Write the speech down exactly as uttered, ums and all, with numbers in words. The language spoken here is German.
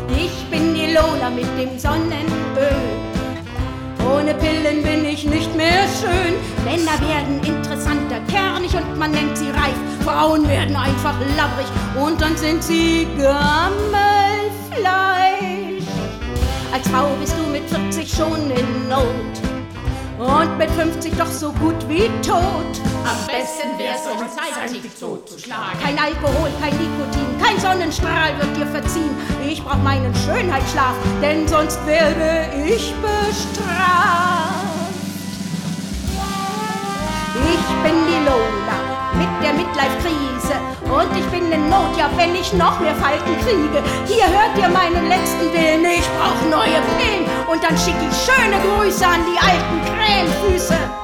Ich bin die Lola mit dem Sonnenöl. Ohne Pillen bin ich nicht mehr schön. Männer werden interessanter, kernig und man nennt sie reif. Frauen werden einfach labbrig und dann sind sie Gammelfleisch. Als Frau bist du mit vierzig schon in Not und mit fünfzig doch so gut wie tot. Am besten wär's, um zeitig tot zu schlagen. Kein Alkohol, kein Nikotin, kein Sonnenstrahl wird dir verziehen. Ich brauch meinen Schönheitsschlaf, denn sonst werde ich bestraft. Ich bin die Lola mit der Midlife-Krise und ich bin in Not, ja, wenn ich noch mehr Falten kriege. Hier hört ihr meinen letzten Willen, ich brauch neue Pillen und dann schick ich schöne Grüße an die alten Krähenfüße.